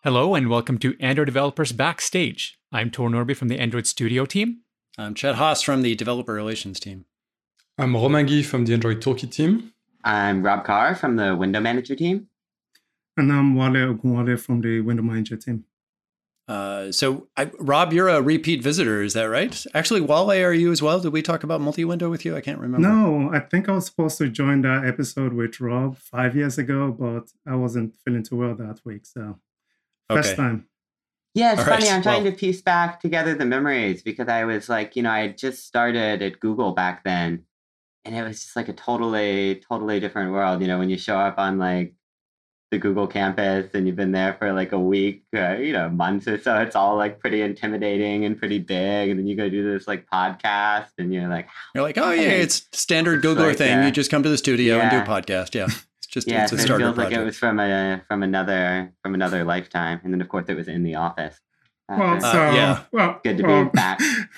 Hello and welcome to Android Developers Backstage. I'm Tor Norby from the Android Studio team. I'm Chet Haas from the Developer Relations team. I'm Romain Guy from the Android Toolkit team. I'm Rob Carr from the Window Manager team. And I'm Wale Ogunwale from the Window Manager team. Rob, you're a repeat visitor, is that right? Actually, Wale, are you as well? Did we talk about multi-window with you? I can't remember. No, I think I was supposed to join that episode with Rob 5 years ago, but I wasn't feeling too well that week, so first time. Yeah, it's funny. I'm trying to piece back together the memories because I was like, I had just started at Google back then, and it was just like a totally different world. When you show up on like the Google campus and you've been there for like a week, months or so, it's all like pretty intimidating and pretty big. And then you go do this like podcast and you're like, oh yeah, it's standard Googler thing. You just come to the studio and do a podcast. Yeah. It's a starter it feels project. like it was from another lifetime. And then of course it was in the office. Good to be back.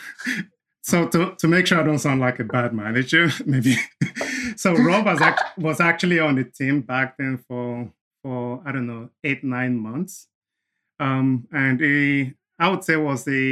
So to make sure I don't sound like a bad manager, maybe. So Rob was actually on the team back then for I don't know, 8-9 months. And I would say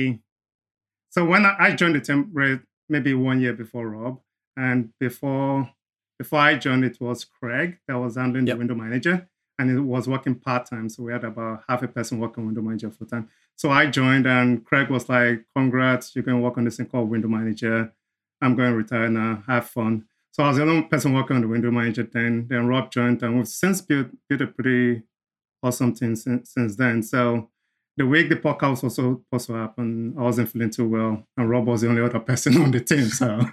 so when I joined the team maybe 1 year before Rob, and before I joined, it was Craig that was handling the Window Manager, and it was working part-time. So we had about half a person working Window Manager full-time. So I joined and Craig was like, congrats, you're going to work on this thing called Window Manager. I'm going to retire now, have fun. So I was the only person working on the Window Manager then. Then Rob joined, and we've since built a pretty awesome team since then. So the week the podcast was supposed to happen, I wasn't feeling too well, and Rob was the only other person on the team. So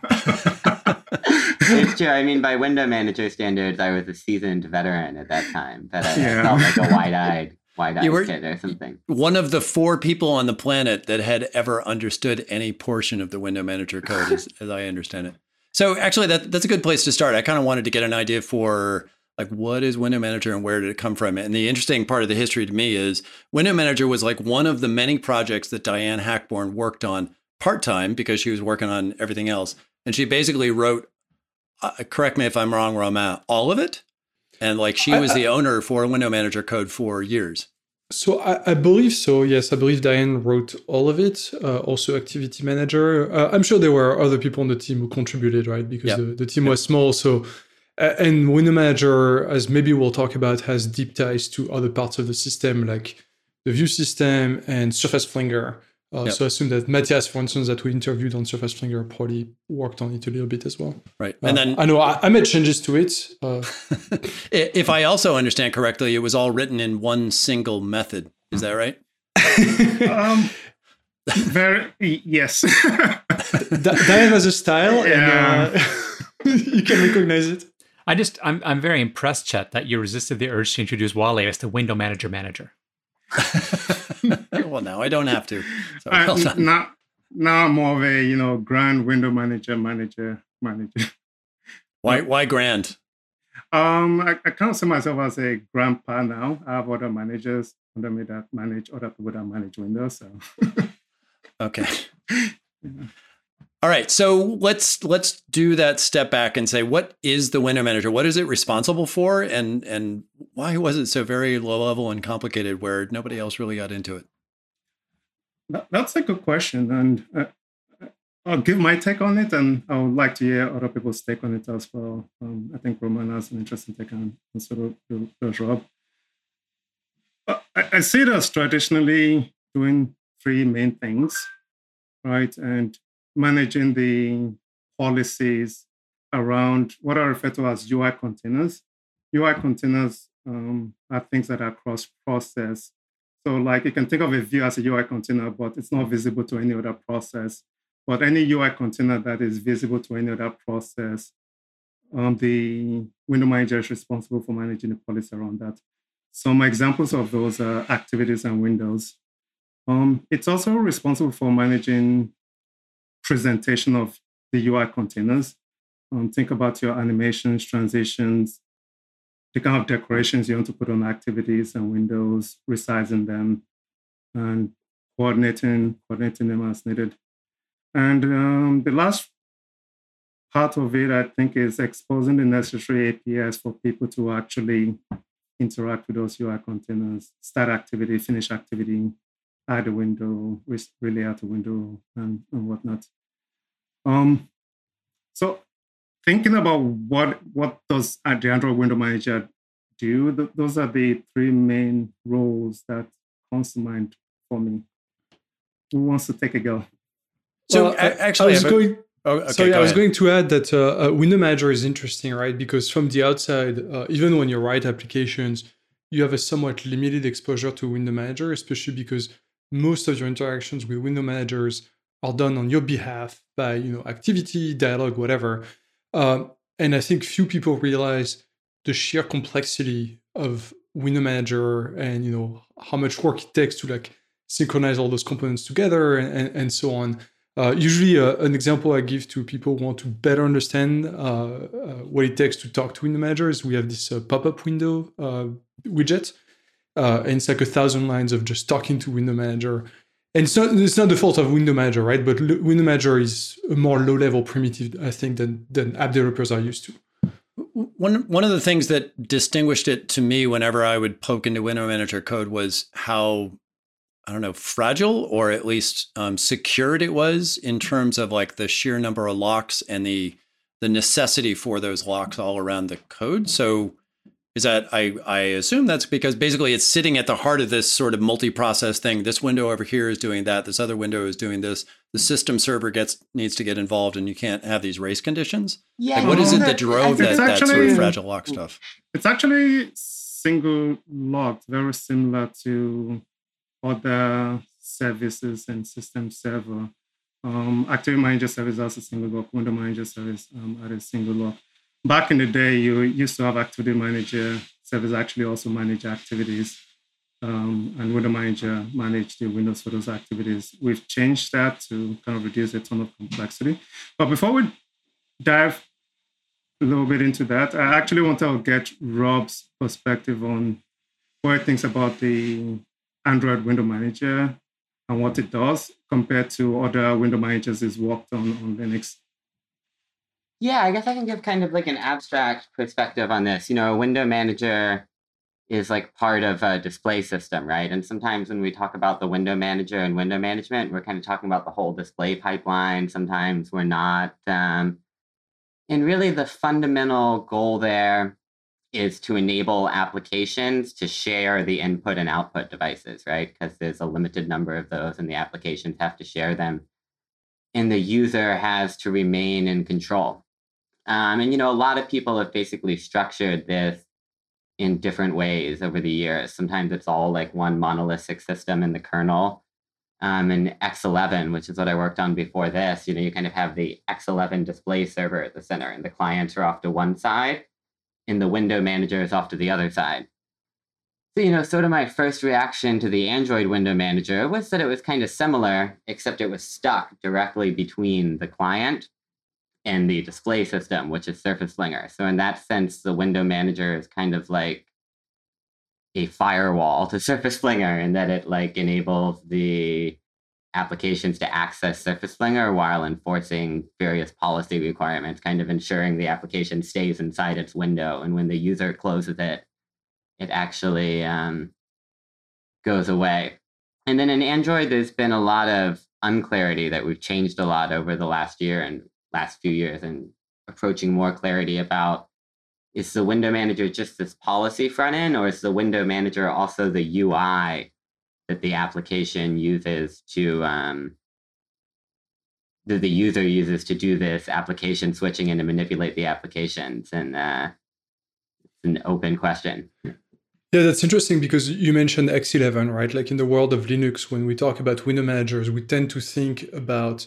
it's true. I mean, by Window Manager standards, I was a seasoned veteran at that time, but I felt like a wide-eyed kid or something. One of the 4 people on the planet that had ever understood any portion of the Window Manager code, as I understand it. So actually, that's a good place to start. I kind of wanted to get an idea for like, what is Window Manager and where did it come from? And the interesting part of the history to me is Window Manager was like one of the many projects that Diane Hackborn worked on part-time because she was working on everything else. And she basically wrote, correct me if I'm wrong, Romain, all of it? And like she was the owner for Window Manager code for years. So I believe so. Yes, I believe Diane wrote all of it. Also Activity Manager. I'm sure there were other people on the team who contributed, right? Because the team was small. So, and Window Manager, as maybe we'll talk about, has deep ties to other parts of the system, like the View system and Surface Flinger. So I assume that Matthias, for instance, that we interviewed on Surface Flinger, probably worked on it a little bit as well. Right. And then I know I made changes to it. If I also understand correctly, it was all written in one single method. Is that right? Yes. Diane has a style, and you can recognize it. I'm very impressed, Chet, that you resisted the urge to introduce Wale as the Window Manager. Well, now I don't have to. So now I'm more of a grand Window Manager. Why grand? I can't see myself as a grandpa now. I have other managers under me that manage other people that manage Windows. So okay. All right, so let's do that step back and say, what is the Window Manager? What is it responsible for, and why was it so very low level and complicated where nobody else really got into it? That's a good question, and I'll give my take on it, and I would like to hear other people's take on it as well. I think Roman has an interesting take on it, so does Rob. I see it as traditionally doing 3 main things, right? And managing the policies around what I refer to as UI containers. UI containers are things that are cross-process. So like you can think of a view as a UI container, but it's not visible to any other process. But any UI container that is visible to any other process, the Window Manager is responsible for managing the policy around that. Some examples of those are activities and windows. It's also responsible for managing presentation of the UI containers. Think about your animations, transitions, the kind of decorations you want to put on activities and windows, resizing them, and coordinating them as needed. And the last part of it, I think, is exposing the necessary APIs for people to actually interact with those UI containers, start activity, finish activity, add a window, relay out a window, and whatnot. So thinking about what does the Android Window Manager do, those are the three main roles that comes to mind for me. Who wants to take a go? So actually, I was going to add that Window Manager is interesting, right? Because from the outside, even when you write applications, you have a somewhat limited exposure to Window Manager, especially because most of your interactions with window managers are done on your behalf by activity, dialogue, whatever. And I think few people realize the sheer complexity of Window Manager and how much work it takes to synchronize all those components together and so on. Usually, an example I give to people who want to better understand what it takes to talk to Window Manager is we have this pop-up window widget. And it's 1,000 lines of just talking to Window Manager. And it's not the fault of Window Manager, right? But Window Manager is a more low-level primitive, I think, than app developers are used to. One of the things that distinguished it to me whenever I would poke into Window Manager code was how, fragile or at least secured it was in terms of the sheer number of locks and the necessity for those locks all around the code. So is that I assume that's because basically it's sitting at the heart of this sort of multi-process thing. This window over here is doing that. This other window is doing this. The system server needs to get involved, and you can't have these race conditions. Yeah. What is it that drove that sort of fragile lock stuff? It's actually single locked, very similar to other services and system server. Activity Manager service has a single lock. Window Manager service had a single lock. Back in the day, you used to have Activity Manager service actually also manage activities, and Window Manager manage the windows for those activities. We've changed that to kind of reduce a ton of complexity. But before we dive a little bit into that, I actually want to get Rob's perspective on what he thinks about the Android Window Manager and what it does compared to other window managers he's worked on Linux. Yeah, I guess I can give kind of an abstract perspective on this. A window manager is part of a display system, right? And sometimes when we talk about the window manager and window management, we're kind of talking about the whole display pipeline. Sometimes we're not. And really the fundamental goal there is to enable applications to share the input and output devices, right? Because there's a limited number of those and the applications have to share them. And the user has to remain in control. And a lot of people have basically structured this in different ways over the years. Sometimes it's all one monolithic system in the kernel. In X11, which is what I worked on before this, you kind of have the X11 display server at the center, and the clients are off to one side, and the window manager is off to the other side. So, sort of my first reaction to the Android window manager was that it was kind of similar, except it was stuck directly between the client and the display system, which is Surface Slinger. So in that sense, the window manager is kind of like a firewall to Surface Slinger in that it enables the applications to access Surface Slinger while enforcing various policy requirements, kind of ensuring the application stays inside its window. And when the user closes it, it actually goes away. And then in Android, there's been a lot of unclarity that we've changed a lot over the last year and last few years, and approaching more clarity about, is the window manager just this policy front end, or is the window manager also the UI that the application uses to, that the user uses to do this application switching and to manipulate the applications? And it's an open question. Yeah, that's interesting because you mentioned X11, right? In the world of Linux, when we talk about window managers, we tend to think about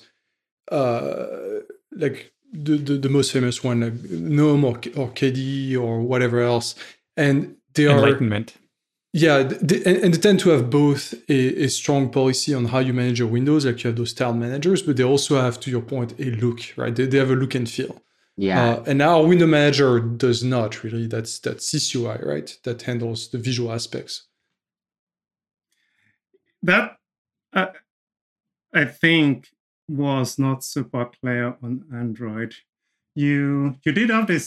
the most famous one, GNOME or KDE or whatever else, and they are Enlightenment. Yeah, and they tend to have both a strong policy on how you manage your windows, you have those style managers, but they also have, to your point, a look, right? They have a look and feel. Yeah. And our window manager does not really. That's SysUI, right? That handles the visual aspects. That I think was not super clear on Android. You did have this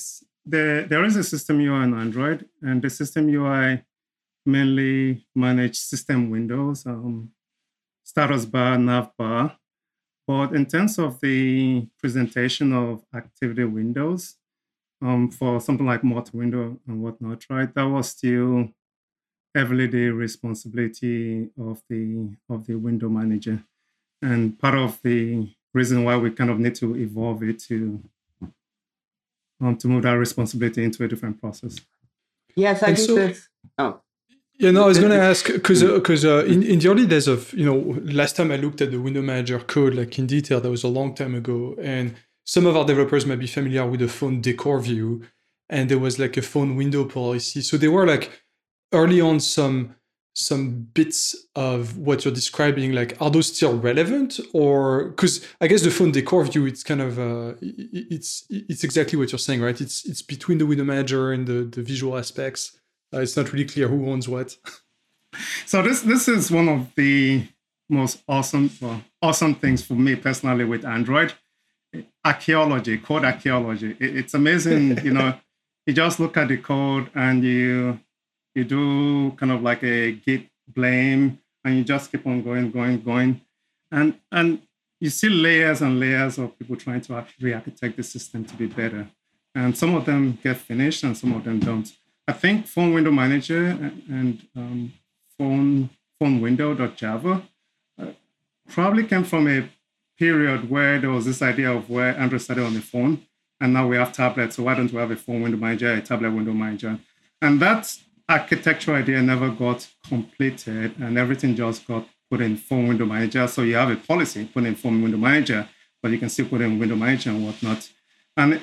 there is a system UI on Android, and the system UI mainly manage system windows, status bar, nav bar. But in terms of the presentation of activity windows, for something like multi-window and whatnot, right, that was still heavily the responsibility of the window manager. And part of the reason why we kind of need to evolve it to move that responsibility into a different process. Yes, I think this. Oh. Yeah, no, I was going to ask because in the early days of, last time I looked at the window manager code like in detail, that was a long time ago, and some of our developers might be familiar with the phone decor view, and there was like a phone window policy. So they were like early on some bits of what you're describing, like, are those still relevant? Or because I guess the phone decor view, it's kind of it's exactly what you're saying, right? It's between the window manager and the visual aspects. It's not really clear who owns what. So this is one of the most awesome things for me personally with Android. Archaeology, code archaeology. It's amazing. You just look at the code and you do kind of like a git blame, and you just keep on going, and you see layers and layers of people trying to re-architect the system to be better. And some of them get finished, and some of them don't. I think Phone Window Manager and Phone Window.java probably came from a period where there was this idea of where Android started on the phone, and now we have tablets. So why don't we have a Phone Window Manager, a tablet window manager? And that architectural idea never got completed, and everything just got put in Phone Window Manager. So you have a policy put in Phone Window Manager, but you can still put in Window Manager and whatnot. And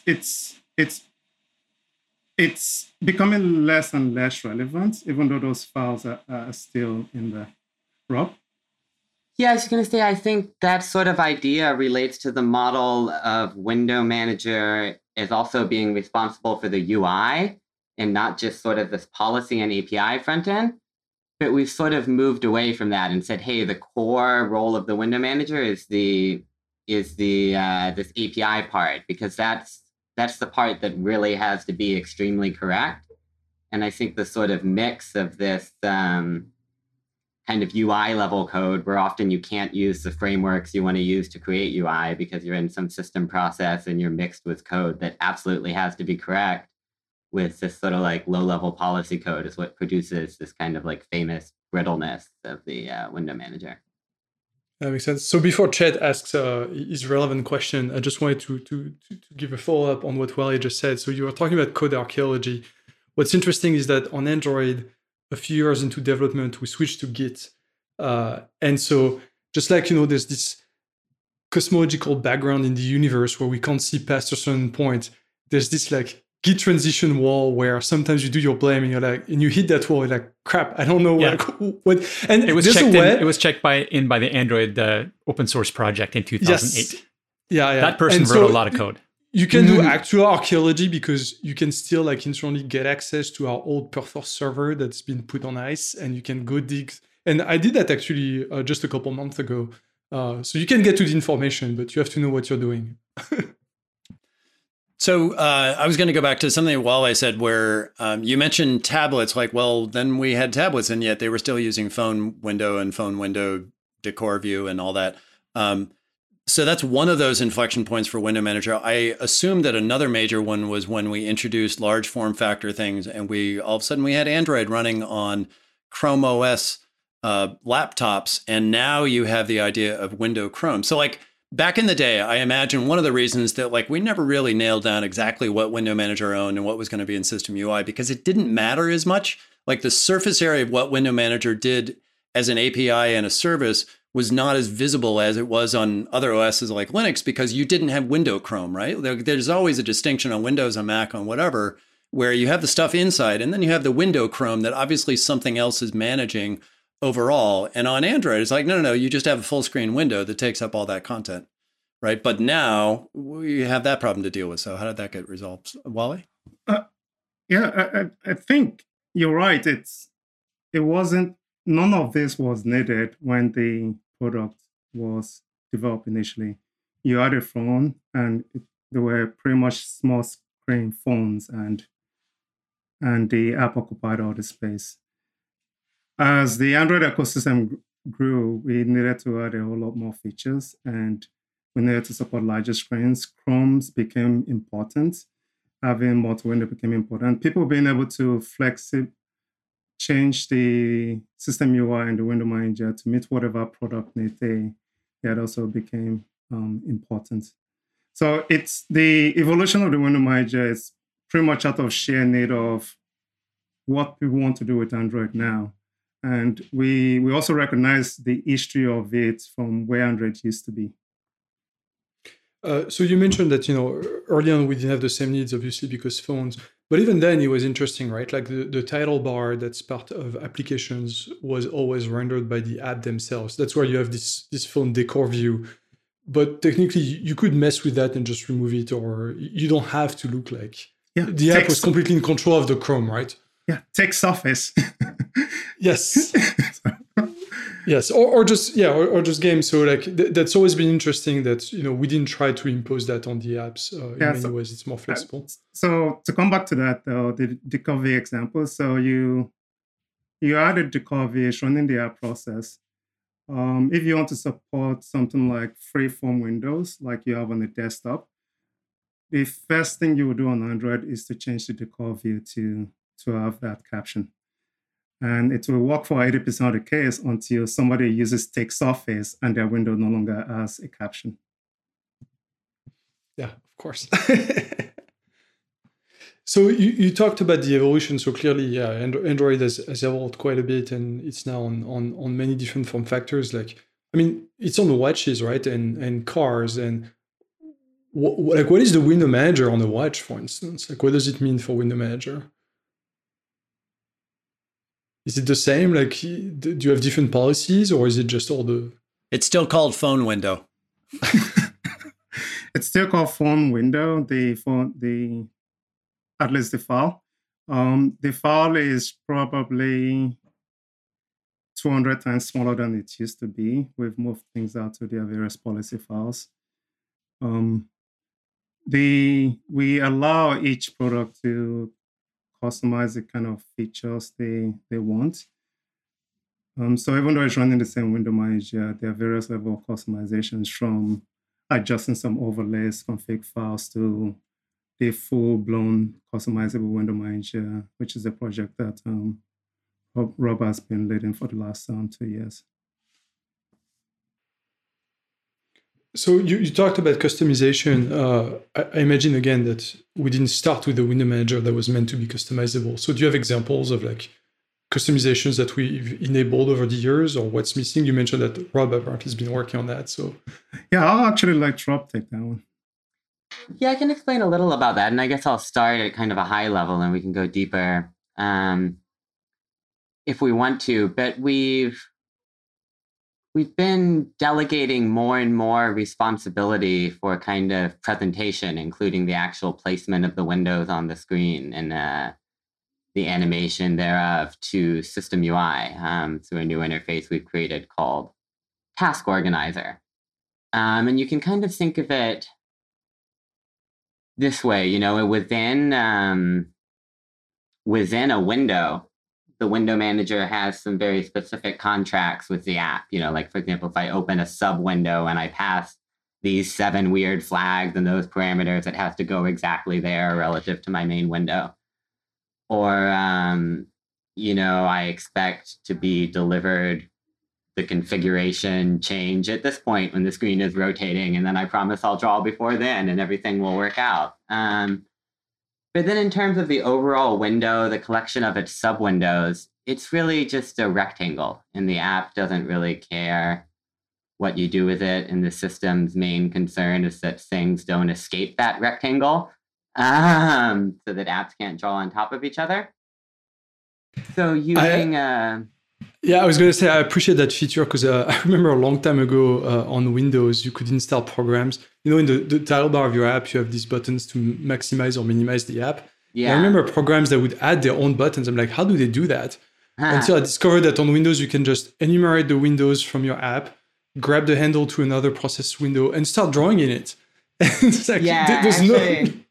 it's becoming less and less relevant, even though those files are still in the ROP. Yeah, I was going to say, I think that sort of idea relates to the model of window manager as also being responsible for the UI and not just sort of this policy and API front end. But we've sort of moved away from that and said, hey, the core role of the window manager is this API part, because that's the part that really has to be extremely correct. And I think the sort of mix of this kind of UI level code, where often you can't use the frameworks you want to use to create UI because you're in some system process and you're mixed with code that absolutely has to be correct, with this sort of like low level policy code is what produces this kind of like famous brittleness of the window manager. That makes sense. So before Chet asks his relevant question, I just wanted to give a follow-up on what Wally just said. So you were talking about code archaeology. What's interesting is that on Android, a few years into development, we switched to Git. And so just like, there's this cosmological background in the universe where we can't see past a certain point, there's this like Git transition wall where sometimes you do your blame and you're like, and you hit that wall, you're like, crap, I don't know what. And it was checked in, it was checked by the Android open source project in 2008. Yes. Yeah. That person wrote a lot of code. You can do actual archaeology because you can still like internally get access to our old Perforce server that's been put on ice, and you can go dig. And I did that actually just a couple months ago. So you can get to the information, but you have to know what you're doing. So I was going to go back to something Wally said where you mentioned tablets, like, well, then we had tablets and yet they were still using Phone Window and Phone Window Decor View and all that. So that's one of those inflection points for Window Manager. I assume that another major one was when we introduced large form factor things, and all of a sudden we had Android running on Chrome OS laptops, and now you have the idea of Window Chrome. So like back in the day, I imagine one of the reasons that like we never really nailed down exactly what Window Manager owned and what was going to be in System UI, because it didn't matter as much. Like the surface area of what Window Manager did as an API and a service was not as visible as it was on other OSs like Linux, because you didn't have Window Chrome, right? There's always a distinction on Windows, on Mac, on whatever, where you have the stuff inside, and then you have the Window Chrome that obviously something else is managing overall. And on Android, it's like, no, you just have a full screen window that takes up all that content, right? But now we have that problem to deal with. So how did that get resolved, Wally? I think you're right. None of this was needed when the product was developed initially. You had a phone, and there were pretty much small screen, phones, and the app occupied all the space. As the Android ecosystem grew, we needed to add a whole lot more features, and we needed to support larger screens. Chromes became important. Having multi-window became important. People being able to change the system UI and the window manager to meet whatever product need that also became important. So it's the evolution of the window manager is pretty much out of sheer need of what people want to do with Android now. And we also recognize the history of it from where Android used to be. So you mentioned that, early on we didn't have the same needs, obviously, because phones. But even then, it was interesting, right? Like the title bar that's part of applications was always rendered by the app themselves. That's where you have this phone decor view. But technically, you could mess with that and just remove it, or you don't have to look like... Yeah, the app was completely in control of the Chrome, right? Yeah, take Surface. Yes. Yes, or just games. So like that's always been interesting that we didn't try to impose that on the apps. In many ways, it's more flexible. So to come back to that, though, the decor V example. So you added decor V running the app process. If you want to support something like freeform windows, like you have on the desktop, the first thing you would do on Android is to change the decor view to have that caption. And it will work for 80% of the case until somebody uses Take Surface and their window no longer has a caption. Yeah, of course. So you talked about the evolution. So clearly, yeah, Android has evolved quite a bit, and it's now on many different form factors. Like, I mean, it's on the watches, right, and cars. And what is the window manager on a watch, for instance? Like, what does it mean for window manager? Is it the same? Like, do you have different policies, or is it just all the... It's still called phone window. It's still called phone window, at least the file. The file is probably 200 times smaller than it used to be. We've moved things out to their various policy files. We allow each product to customize the kind of features they want. So even though it's running the same window manager, there are various level of customizations, from adjusting some overlays, config files, to the full-blown customizable window manager, which is a project that Rob has been leading for the last 2 years. So you talked about customization. I imagine, again, that we didn't start with a window manager that was meant to be customizable. So do you have examples of like customizations that we've enabled over the years, or what's missing? You mentioned that Rob apparently has been working on that. So yeah, I'll actually let Rob take that one. Yeah, I can explain a little about that. And I guess I'll start at kind of a high level and we can go deeper if we want to. But we've been delegating more and more responsibility for kind of presentation, including the actual placement of the windows on the screen and the animation thereof, to System UI through a new interface we've created called Task Organizer. And you can kind of think of it this way, within a window, the window manager has some very specific contracts with the app. Like, for example, if I open a sub window and I pass these 7 weird flags and those parameters, it has to go exactly there relative to my main window. Or, I expect to be delivered the configuration change at this point when the screen is rotating, and then I promise I'll draw before then and everything will work out. But then in terms of the overall window, the collection of its sub-windows, it's really just a rectangle, and the app doesn't really care what you do with it, and the system's main concern is that things don't escape that rectangle, so that apps can't draw on top of each other. So using... Yeah, I was going to say, I appreciate that feature because I remember a long time ago on Windows, you could install programs. In the title bar of your app, you have these buttons to maximize or minimize the app. Yeah. I remember programs that would add their own buttons. I'm like, how do they do that? Until I discovered that on Windows, you can just enumerate the windows from your app, grab the handle to another process window, and start drawing in it. It's like,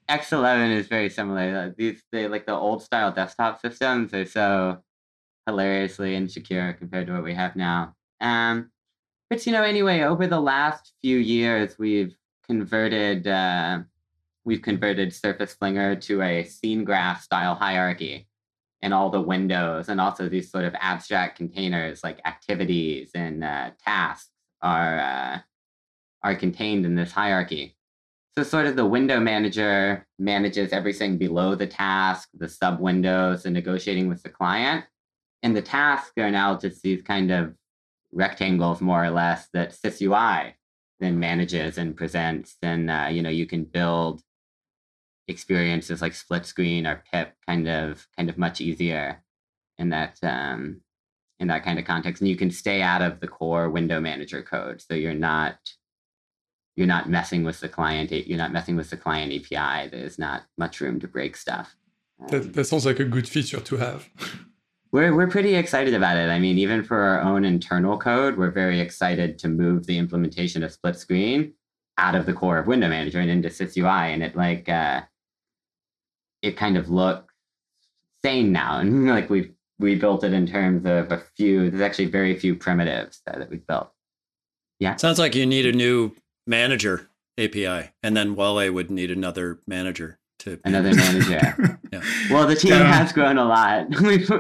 X11 is very similar. Like the old style desktop systems are so hilariously insecure compared to what we have now. But anyway, over the last few years, we've converted Surface Flinger to a scene graph style hierarchy in all the windows, and also these sort of abstract containers like activities and tasks are contained in this hierarchy. So sort of the window manager manages everything below the task, the sub windows, and negotiating with the client. And the tasks are now just these kind of rectangles, more or less, that SysUI then manages and presents. And you can build experiences like split screen or pip kind of much easier in that kind of context. And you can stay out of the core window manager code, so you're not messing with the client. You're not messing with the client API. There's not much room to break stuff. That sounds like a good feature to have. We're pretty excited about it. I mean, even for our own internal code, we're very excited to move the implementation of split screen out of the core of Window Manager and into SysUI. And it kind of looks sane now. And like we built it in terms of there's actually very few primitives that we've built. Yeah. Sounds like you need a new manager API, and then Wale would need another manager to another manager. Yeah. Well, the team has grown a lot.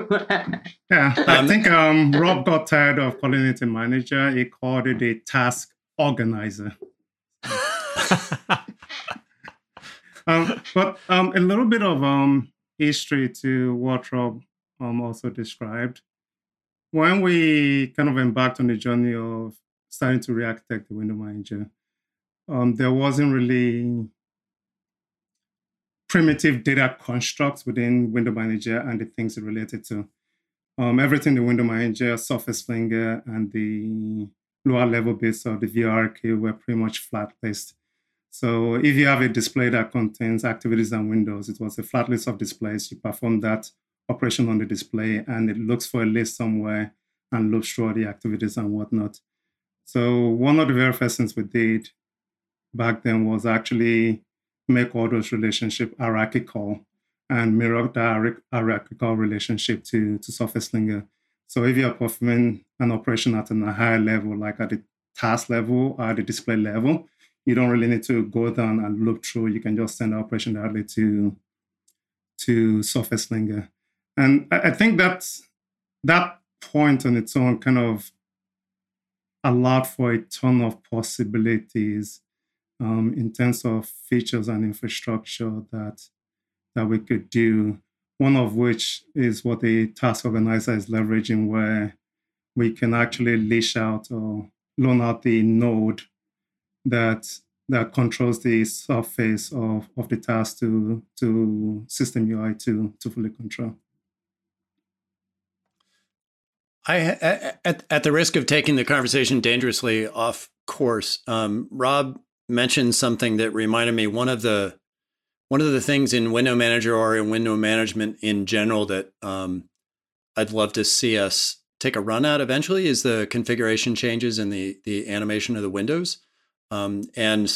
I think Rob got tired of calling it a manager. He called it a task organizer. But a little bit of history to what Rob also described. When we kind of embarked on the journey of starting to re-architect the window manager, there wasn't really primitive data constructs within Window Manager and the things it related to. Everything the Window Manager, Surface Flinger, and the lower level bits of the VRK were pretty much flat list. So if you have a display that contains activities and windows, it was a flat list of displays. You perform that operation on the display, and it looks for a list somewhere and loops through all the activities and whatnot. So one of the very first things we did back then was actually make all those relationships hierarchical and mirror that hierarchical relationship to Surface Flinger. So if you're performing an operation at a higher level, like at the task level or at the display level, you don't really need to go down and loop through. You can just send the operation directly to Surface Flinger. And I think that point on its own kind of allowed for a ton of possibilities in terms of features and infrastructure that we could do. One of which is what the task organizer is leveraging, where we can actually leash out or loan out the node that controls the surface of the task to system UI to fully control. At the risk of taking the conversation dangerously off course, Rob mentioned something that reminded me. One of the things in Window Manager or in window management in general that I'd love to see us take a run at eventually is the configuration changes and the animation of the windows. And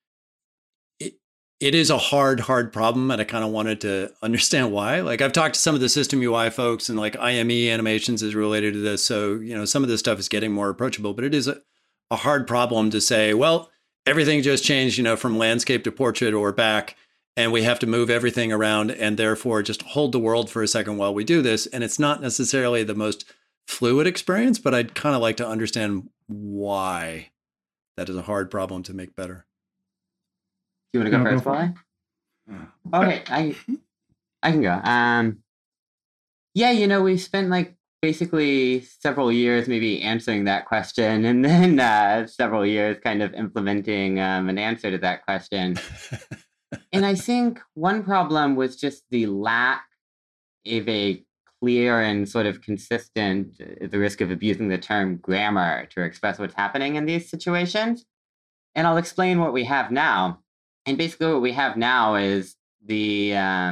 it is a hard problem, and I kind of wanted to understand why. Like, I've talked to some of the system UI folks, and like IME animations is related to this. So, some of this stuff is getting more approachable, but it is a hard problem to say, well, everything just changed, from landscape to portrait or back, and we have to move everything around and therefore just hold the world for a second while we do this. And it's not necessarily the most fluid experience, but I'd kind of like to understand why that is a hard problem to make better. Do you want to go first, Wally? Okay, I can go. Yeah, we spent like basically several years maybe answering that question, and then several years kind of implementing an answer to that question. And I think one problem was just the lack of a clear and sort of consistent, at the risk of abusing the term, grammar to express what's happening in these situations. And I'll explain what we have now. And basically what we have now is the,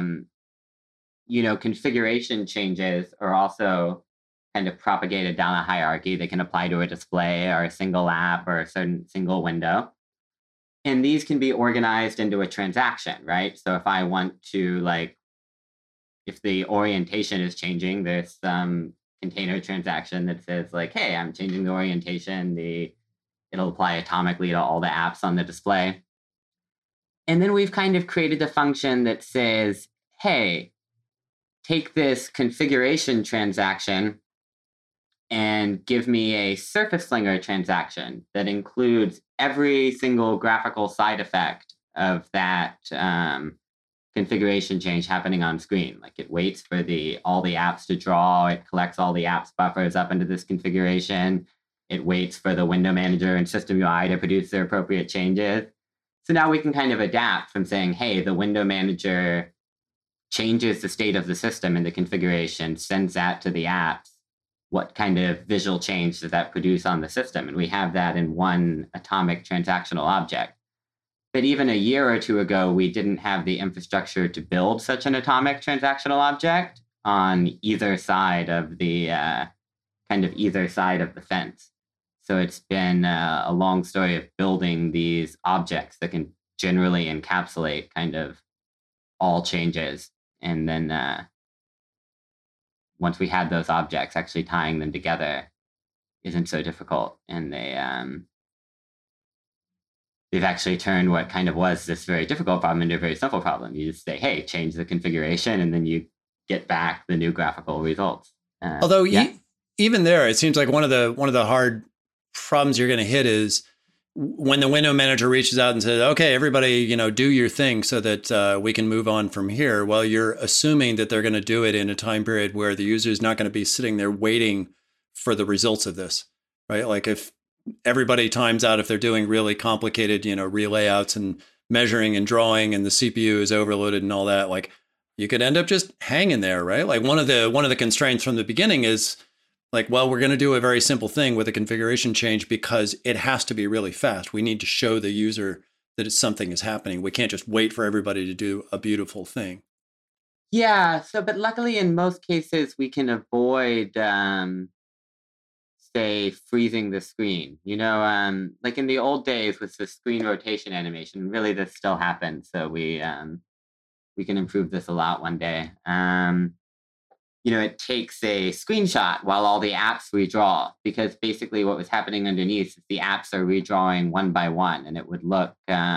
configuration changes are also kind of propagated down a hierarchy. They can apply to a display or a single app or a certain single window. And these can be organized into a transaction, right? So if I want to, like, if the orientation is changing, there's some container transaction that says like, hey, I'm changing the orientation. It'll apply atomically to all the apps on the display. And then we've kind of created a function that says, hey, take this configuration transaction and give me a surface slinger transaction that includes every single graphical side effect of that configuration change happening on screen. Like it waits for all the apps to draw, it collects all the apps buffers up into this configuration, it waits for the window manager and system UI to produce their appropriate changes. So now we can kind of adapt from saying, hey, the window manager changes the state of the system in the configuration, sends that to the apps. What kind of visual change does that produce on the system? And we have that in one atomic transactional object. But even a year or two ago, we didn't have the infrastructure to build such an atomic transactional object on either side of the either side of the fence. So it's been a long story of building these objects that can generally encapsulate kind of all changes. And then once we had those objects, actually tying them together isn't so difficult. And they've actually turned what kind of was this very difficult problem into a very simple problem. You just say, hey, change the configuration, and then you get back the new graphical results. Although even there, it seems like one of the hard problems you're going to hit is when the window manager reaches out and says, okay, everybody, do your thing so that we can move on from here. Well, you're assuming that they're going to do it in a time period where the user is not going to be sitting there waiting for the results of this, right? Like if everybody times out, if they're doing really complicated, relayouts and measuring and drawing and the CPU is overloaded and all that, like you could end up just hanging there, right? Like one of the constraints from the beginning is like, well, we're going to do a very simple thing with a configuration change because it has to be really fast. We need to show the user that something is happening. We can't just wait for everybody to do a beautiful thing. Yeah. But luckily in most cases, we can avoid, say, freezing the screen. Like in the old days with the screen rotation animation, really this still happens. So we can improve this a lot one day. It takes a screenshot while all the apps redraw, because basically what was happening underneath is the apps are redrawing one by one, and it would look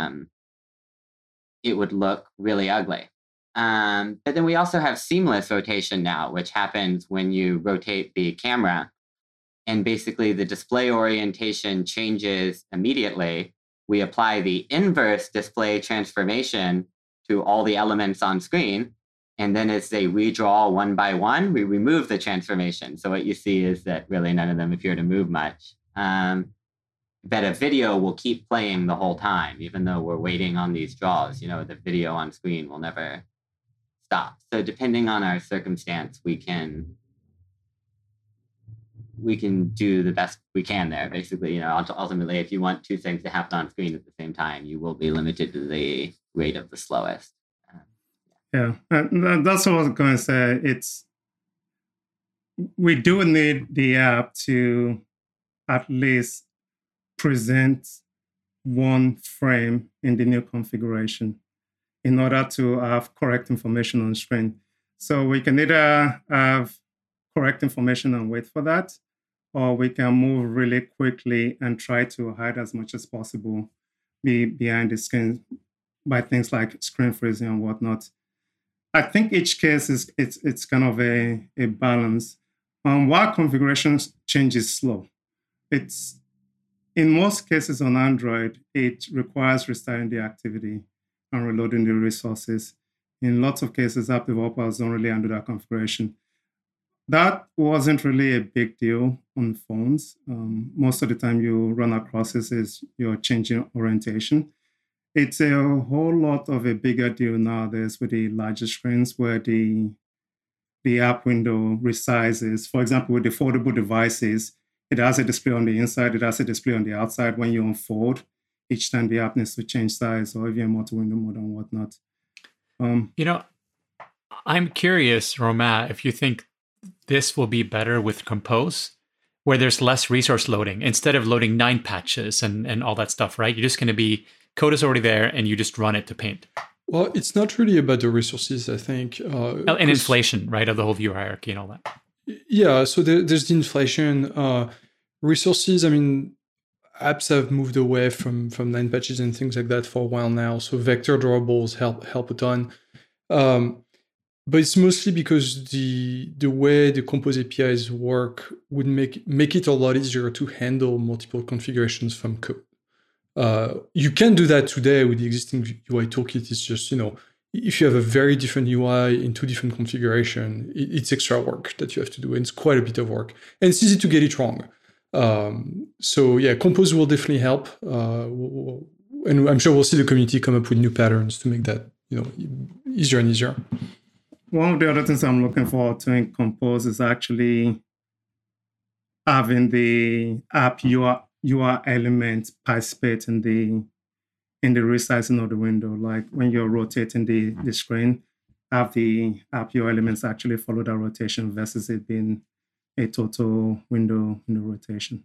really ugly. But then we also have seamless rotation now, which happens when you rotate the camera, and basically the display orientation changes immediately. We apply the inverse display transformation to all the elements on screen. And then as they redraw one by one, we remove the transformation. So what you see is that really none of them appear to move much. But a video will keep playing the whole time, even though we're waiting on these draws. The video on screen will never stop. So depending on our circumstance, we can do the best we can there. Basically, ultimately, if you want two things to happen on screen at the same time, you will be limited to the rate of the slowest. Yeah, and that's what I was going to say. We do need the app to at least present one frame in the new configuration in order to have correct information on screen. So we can either have correct information and wait for that, or we can move really quickly and try to hide as much as possible behind the screen by things like screen freezing and whatnot. I think each case it's kind of a balance. While configuration change is slow, it's in most cases on Android, it requires restarting the activity and reloading the resources. In lots of cases, app developers don't really handle that configuration. That wasn't really a big deal on phones. Most of the time you run across this is you're changing orientation. It's a whole lot of a bigger deal nowadays with the larger screens where the app window resizes. For example, with the foldable devices, it has a display on the inside, it has a display on the outside. When you unfold, each time the app needs to change size, or if you're multi-window mode and whatnot. I'm curious, Romain, if you think this will be better with Compose, where there's less resource loading. Instead of loading 9 patches and all that stuff, right? You're just going to be code is already there and you just run it to paint? Well, it's not really about the resources, I think. And inflation, right, of the whole view hierarchy and all that. Yeah, so there's the inflation. Resources, I mean, apps have moved away from 9 patches and things like that for a while now. So vector drawables help a ton. But it's mostly because the way the Compose APIs work would make it a lot easier to handle multiple configurations from code. You can do that today with the existing UI toolkit. It's just, if you have a very different UI in 2 different configurations, it's extra work that you have to do. And it's quite a bit of work. And it's easy to get it wrong. So yeah, Compose will definitely help. And I'm sure we'll see the community come up with new patterns to make that, easier and easier. One of the other things I'm looking forward to in Compose is actually having the app UI elements participate in the resizing of the window. Like when you're rotating the screen, have the app UI elements actually follow that rotation versus it being a total window rotation.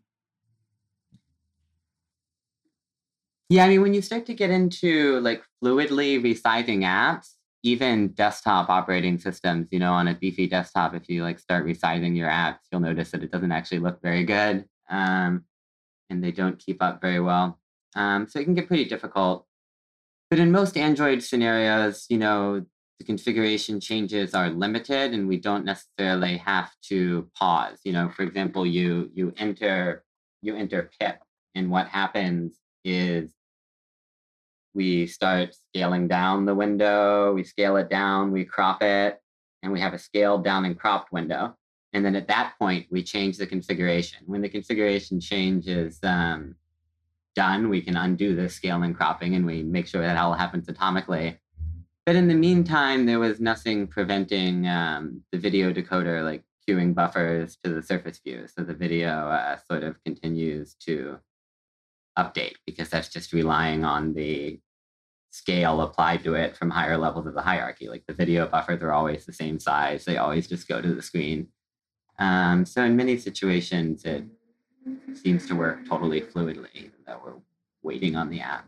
Yeah, I mean, when you start to get into like fluidly resizing apps, even desktop operating systems, on a beefy desktop, if you like start resizing your apps, you'll notice that it doesn't actually look very good, and they don't keep up very well. So it can get pretty difficult. But in most Android scenarios, the configuration changes are limited, and we don't necessarily have to pause. For example, you enter pip, and what happens is we start scaling down the window, we scale it down, we crop it, and we have a scaled down and cropped window. And then at that point, we change the configuration. When the configuration change is done, we can undo the scale and cropping, and we make sure that all happens atomically. But in the meantime, there was nothing preventing the video decoder like queuing buffers to the surface view. So the video sort of continues to update, because that's just relying on the scale applied to it from higher levels of the hierarchy. Like the video buffers are always the same size. They always just go to the screen. So in many situations, it seems to work totally fluidly, even though we're waiting on the app.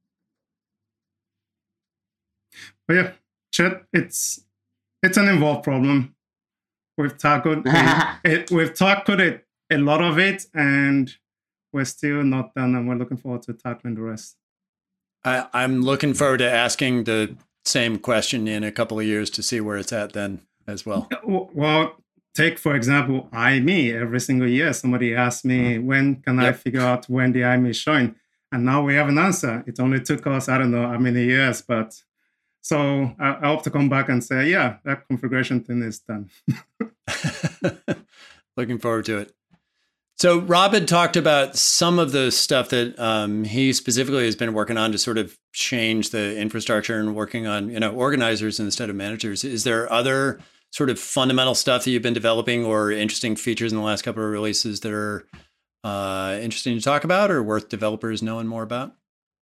But yeah, Chet, it's an involved problem. We've tackled it, a lot of it, and we're still not done, and we're looking forward to tackling the rest. I'm looking forward to asking the same question in a couple of years to see where it's at then as well. Well, take, for example, IME. Every single year, somebody asks me, when can I figure out when the IME is showing? And now we have an answer. It only took us, I don't know how many years, but so I hope to come back and say, yeah, that configuration thing is done. Looking forward to it. So Rob had talked about some of the stuff that he specifically has been working on to sort of change the infrastructure and working on, organizers instead of managers. Is there other sort of fundamental stuff that you've been developing or interesting features in the last couple of releases that are interesting to talk about or worth developers knowing more about?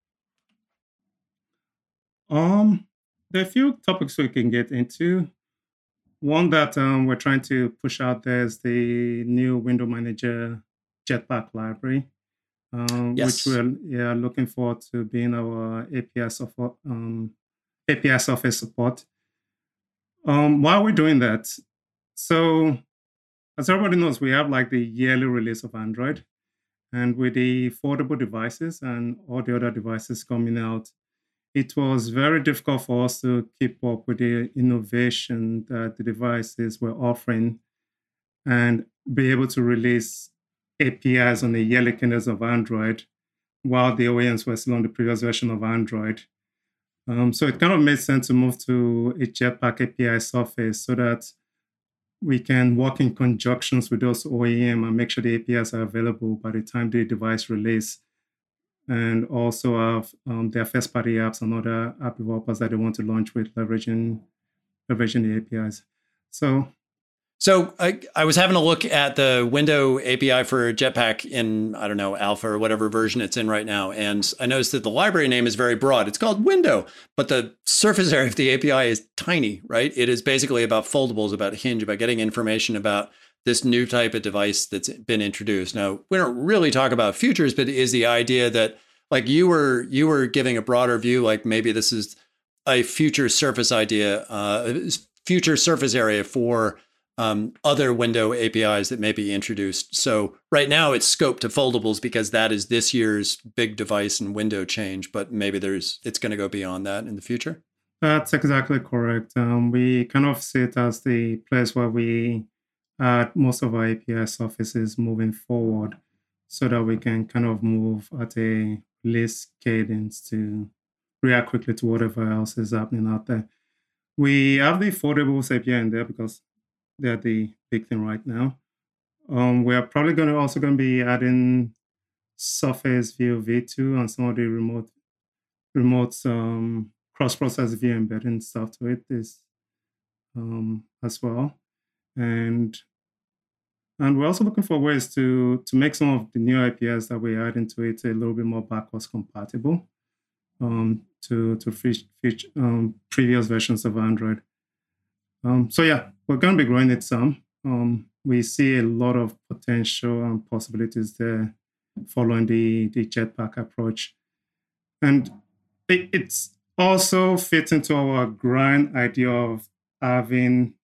There are a few topics we can get into. One that we're trying to push out there is the new window manager Jetpack library, which we're looking forward to being our API surface support. Why are we doing that? So, as everybody knows, we have like the yearly release of Android, and with the foldable devices and all the other devices coming out, it was very difficult for us to keep up with the innovation that the devices were offering and be able to release APIs on the yearly cadence of Android while the OEMs were still on the previous version of Android. So it kind of made sense to move to a Jetpack API surface so that we can work in conjunctions with those OEM and make sure the APIs are available by the time the device release, and also have their first-party apps and other app developers that they want to launch with leveraging the APIs. So I was having a look at the window API for Jetpack in, I don't know, alpha or whatever version it's in right now. And I noticed that the library name is very broad. It's called Window, but the surface area of the API is tiny, right? It is basically about foldables, about Hinge, about getting information about this new type of device that's been introduced. Now, we don't really talk about futures, but is the idea that like you were giving a broader view, like maybe this is a future surface future surface area for other window APIs that may be introduced. So right now it's scoped to foldables because that is this year's big device and window change, but maybe it's going to go beyond that in the future. That's exactly correct. We kind of see it as the place where we add most of our API surfaces moving forward so that we can kind of move at a release cadence to react quickly to whatever else is happening out there. We have the foldables API in there because they're the big thing right now. We are probably also going to be adding Surface View v2 and some of the remote cross-process view embedding stuff to it is as well. And we're also looking for ways to make some of the new APIs that we add into it a little bit more backwards compatible to previous versions of Android. So yeah, we're going to be growing it some. We see a lot of potential and possibilities there following the Jetpack approach. And it's also fits into our grand idea of having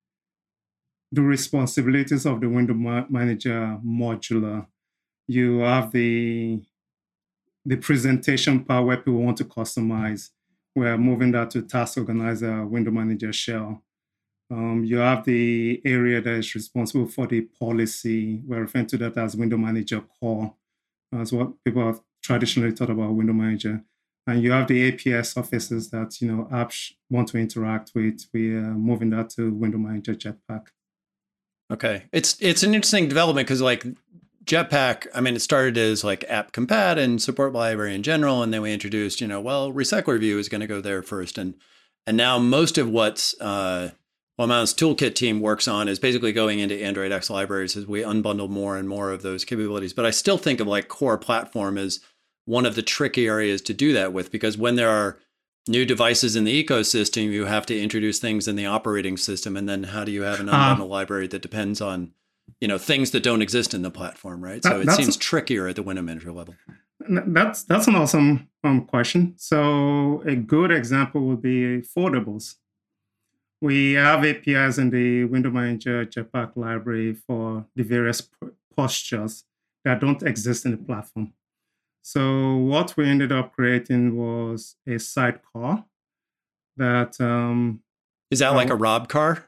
the responsibilities of the window manager modular. You have the presentation part where people want to customize. We're moving that to task organizer, window manager shell. You have the area that is responsible for the policy. We're referring to that as window manager core. That's what people have traditionally thought about window manager. And you have the API surfaces that apps want to interact with. We are moving that to window manager Jetpack. Okay, it's an interesting development because like Jetpack, I mean, it started as like app compat and support library in general, and then we introduced, Recycler View is going to go there first, and now most of what's Mountain's Toolkit team works on is basically going into Android X libraries as we unbundle more and more of those capabilities. But I still think of like core platform as one of the tricky areas to do that with, because when there are new devices in the ecosystem, you have to introduce things in the operating system. And then how do you have an unbundled library that depends on, things that don't exist in the platform, right? So it seems trickier at the window manager level. That's an awesome question. So a good example would be foldables. We have APIs in the window manager Jetpack library for the various postures that don't exist in the platform. So what we ended up creating was a sidecar that is that like a Rob car?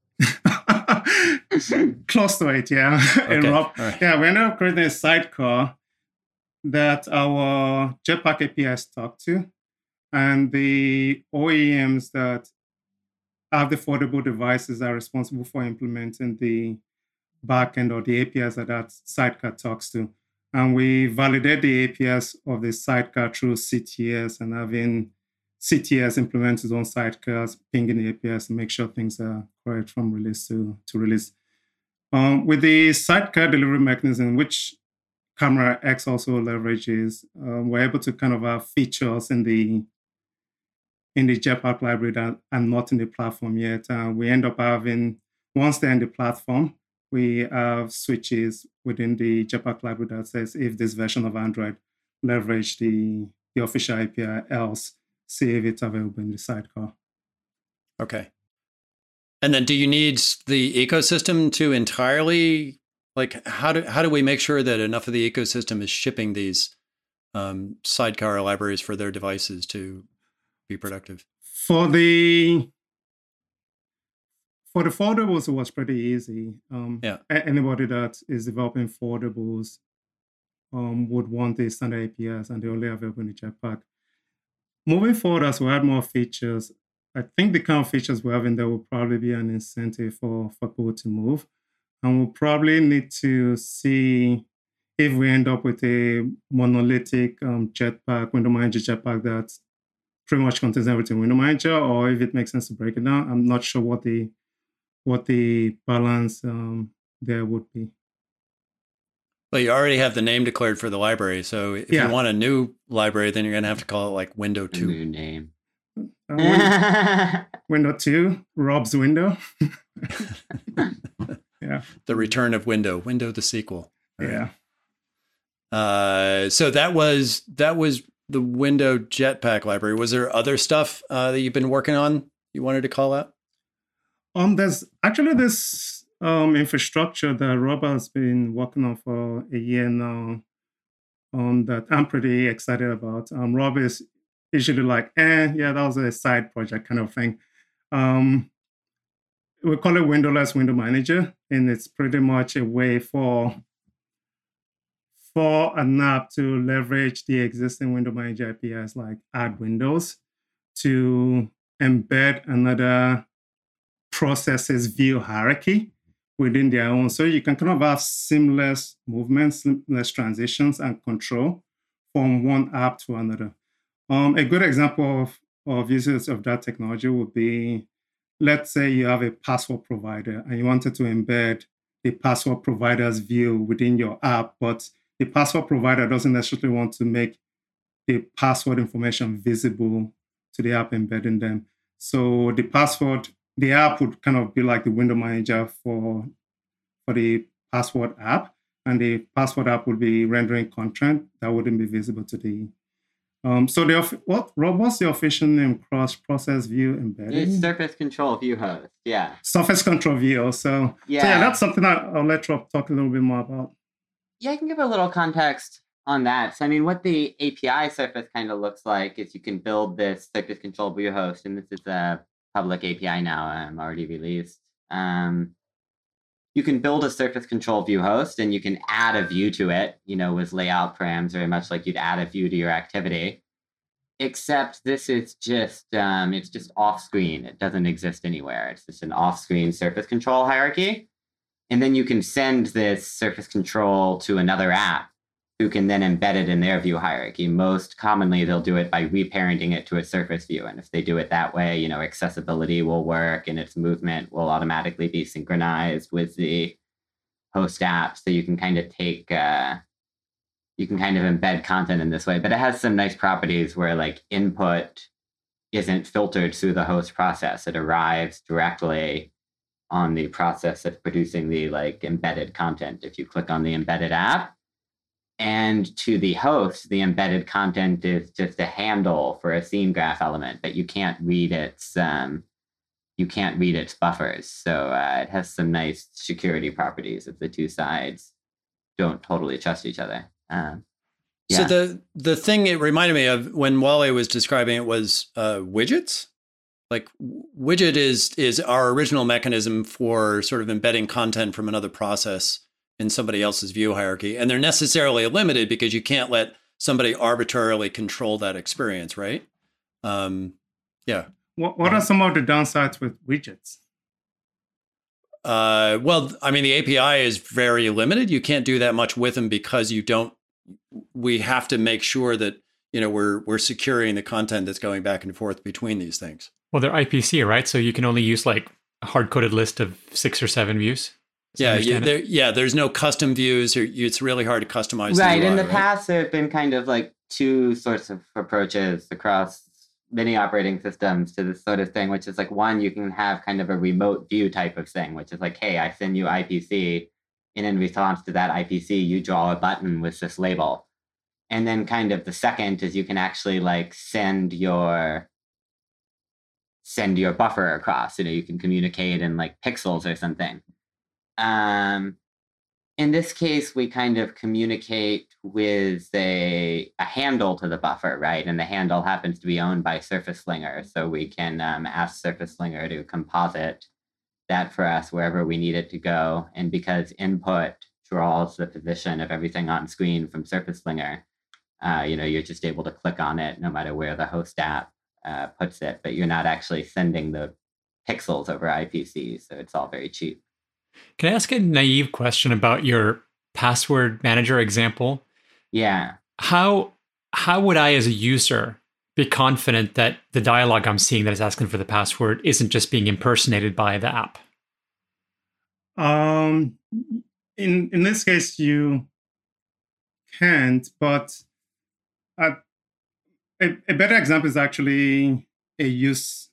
Close to it, yeah. Okay. Right. Yeah, we ended up creating a sidecar that our Jetpack APIs talk to, and the OEMs that have the foldable devices are responsible for implementing the backend or the APIs that sidecar talks to. And we validate the APIs of the sidecar through CTS and having CTS implement its own sidecars, pinging the APIs to make sure things are correct from release to release. With the sidecar delivery mechanism, which Camera X also leverages, we're able to kind of have features in the Jetpack library that are not in the platform yet. We end up having, once they're in the platform, we have switches within the Jetpack library that says if this version of Android leverage the official API, else see if it's available in the sidecar. Okay. And then do you need the ecosystem to entirely, like how do we make sure that enough of the ecosystem is shipping these sidecar libraries for their devices to be productive? For the foldables, it was pretty easy. Anybody that is developing foldables would want the standard APIs, and they only available in the Jetpack. Moving forward, as we add more features, I think the kind of features we have in there will probably be an incentive for people to move. And we'll probably need to see if we end up with a monolithic Jetpack, window manager Jetpack that pretty much contains everything window manager, or if it makes sense to break it down. I'm not sure what the balance there would be. Well, you already have the name declared for the library, so if you want a new library, then you're going to have to call it like Window 2. New name. Window 2, Rob's Window. Yeah. The Return of Window the sequel. Right? So that was the Window Jetpack library. Was there other stuff that you've been working on you wanted to call out? There's actually this infrastructure that Rob has been working on for a year now, that I'm pretty excited about. Rob is usually like, yeah, that was a side project kind of thing. We call it Windowless Window Manager, and it's pretty much a way for an app to leverage the existing Window Manager APIs like add windows to embed another process's view hierarchy within their own. So you can kind of have seamless movements, seamless transitions and control from one app to another. A good example of uses of that technology would be, let's say you have a password provider and you wanted to embed the password provider's view within your app, but the password provider doesn't necessarily want to make the password information visible to the app embedding them. So the app would kind of be like the window manager for the password app, and the password app would be rendering content that wouldn't be visible to the. What's the official name? Cross-process view embedding? It's Surface Control View Host, yeah. Surface Control View. So that's something I'll let Rob talk a little bit more about. Yeah, I can give a little context on that. So, I mean, what the API surface kind of looks like is you can build this Surface Control View Host, and this is a public API now, already released. You can build a Surface Control View Host, and you can add a view to it, with layout params, very much like you'd add a view to your activity. Except this is just, it's just off-screen. It doesn't exist anywhere. It's just an off-screen surface control hierarchy. And then you can send this surface control to another app who can then embed it in their view hierarchy. Most commonly, they'll do it by reparenting it to a surface view. And if they do it that way, accessibility will work and its movement will automatically be synchronized with the host app. So you can kind of embed content in this way. But it has some nice properties where input isn't filtered through the host process. It arrives directly on the process of producing the embedded content. If you click on the embedded app, and to the host, the embedded content is just a handle for a scene graph element, but you can't read its buffers. So it has some nice security properties if the two sides don't totally trust each other. So the thing it reminded me of when Wale was describing it was widgets. Like widget is our original mechanism for sort of embedding content from another process in somebody else's view hierarchy. And they're necessarily limited because you can't let somebody arbitrarily control that experience, right? Yeah. What are some of the downsides with widgets? Well, I mean, the API is very limited. You can't do that much with them because we have to make sure that, we're securing the content that's going back and forth between these things. Well, they're IPC, right? So you can only use a hard-coded list of 6 or 7 views. There's no custom views. It's really hard to customize. Right. In the past, there have been kind of two sorts of approaches across many operating systems to this sort of thing, which is one, you can have kind of a remote view type of thing, which is hey, I send you IPC, and in response to that IPC, you draw a button with this label. And then kind of the second is you can actually send your buffer across. You can communicate in pixels or something. In this case, we kind of communicate with a handle to the buffer, right? And the handle happens to be owned by Surface Slinger. So we can ask Surface Slinger to composite that for us wherever we need it to go. And because input draws the position of everything on screen from Surface Slinger, you're just able to click on it no matter where the host app puts it, but you're not actually sending the pixels over IPC. So it's all very cheap. Can I ask a naive question about your password manager example? Yeah. How would I, as a user, be confident that the dialogue I'm seeing that is asking for the password isn't just being impersonated by the app? In this case, you can't. But a better example is actually a use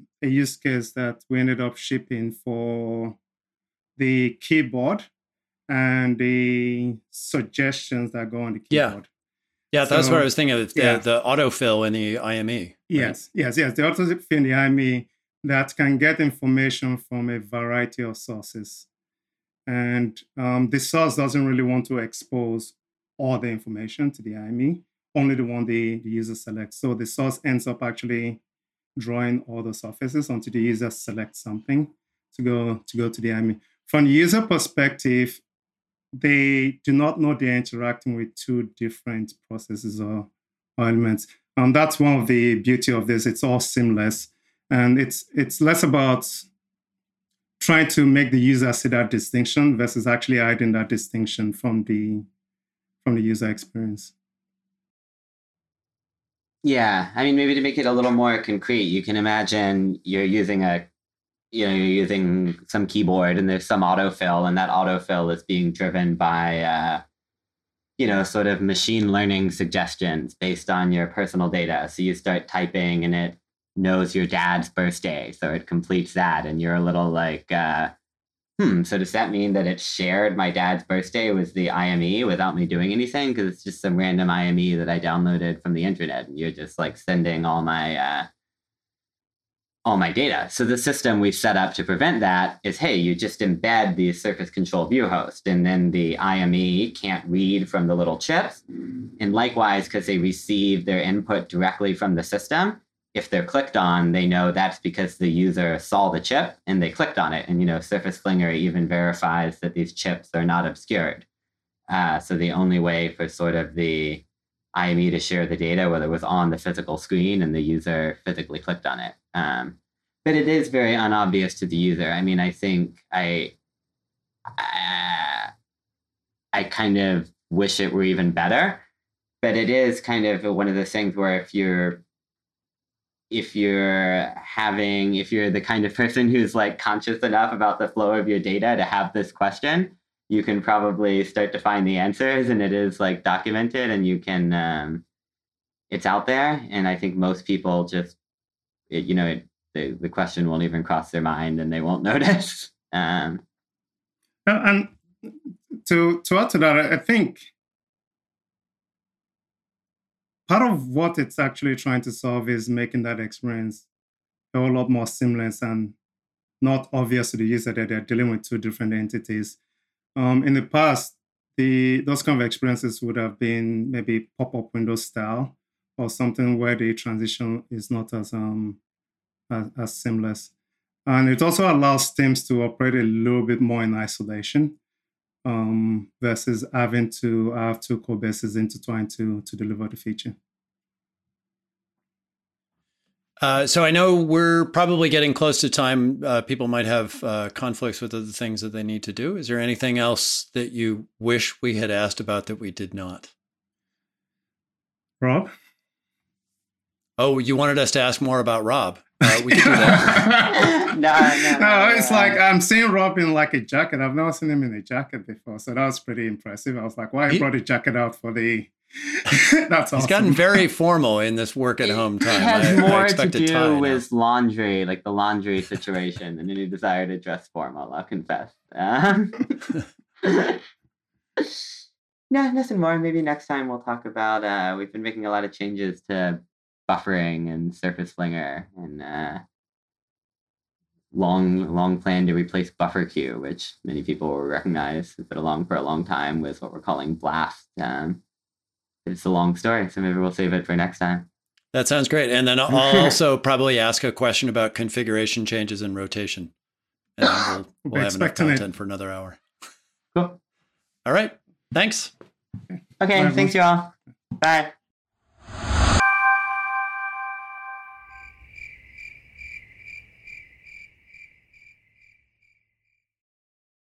case that we ended up shipping for the keyboard. and the suggestions that go on the keyboard. Yeah, that's what I was thinking of, the autofill in the IME. Right? Yes. The autofill in the IME that can get information from a variety of sources. And the source doesn't really want to expose all the information to the IME, only the one the user selects. So the source ends up actually drawing all the surfaces until the user selects something to go to the IME. From the user perspective, they do not know they're interacting with two different processes or elements. That's one of the beauty of this. It's all seamless. And it's less about trying to make the user see that distinction versus actually hiding that distinction from the user experience. Yeah, I mean, maybe to make it a little more concrete, you can imagine you're using some keyboard and there's some autofill, and that autofill is being driven by, sort of machine learning suggestions based on your personal data. So you start typing and it knows your dad's birthday, so it completes that, and you're a little like, so does that mean that it shared my dad's birthday with the IME without me doing anything? Because it's just some random IME that I downloaded from the internet, and you're just like sending all my data. So the system we've set up to prevent that is, hey, you just embed the Surface Control View host, and then the IME can't read from the little chips. And likewise, because they receive their input directly from the system, if they're clicked on, they know that's because the user saw the chip and they clicked on it. And, Surface Flinger even verifies that these chips are not obscured. So the only way for sort of the IME to share the data, whether it was on the physical screen and the user physically clicked on it. But it is very unobvious to the user. I mean, I think I kind of wish it were even better, but it is kind of one of the things where if you're the kind of person who's like conscious enough about the flow of your data to have this question, you can probably start to find the answers, and it is like documented, and you can, it's out there. And I think most people just, the question won't even cross their mind and they won't notice. And to add to that, I think part of what it's actually trying to solve is making that experience a whole lot more seamless and not obvious to the user that they're dealing with two different entities. In the past, those kind of experiences would have been maybe pop-up window style or something where the transition is not as seamless. And it also allows teams to operate a little bit more in isolation versus having to have two code bases intertwined to deliver the feature. So I know we're probably getting close to time. People might have conflicts with other things that they need to do. Is there anything else that you wish we had asked about that we did not? Rob? Oh, you wanted us to ask more about Rob. We could do that. No, it's like I'm seeing Rob in like a jacket. I've never seen him in a jacket before. So that was pretty impressive. I was like, why he brought a jacket out for the... That's awesome. He's gotten very formal in this work at home time. It has more to do with laundry, like the laundry situation, than any desire to dress formal, I'll confess. No, nothing more. Maybe next time we'll talk about, we've been making a lot of changes to buffering and Surface Flinger, and long plan to replace BufferQ, which many people will recognize has been along for a long time with what we're calling Blast. It's a long story, so maybe we'll save it for next time. That sounds great. And then I'll also probably ask a question about configuration changes and rotation. And then we'll have enough content for another hour. Cool. All right. Thanks. Okay. Thanks, y'all. Bye.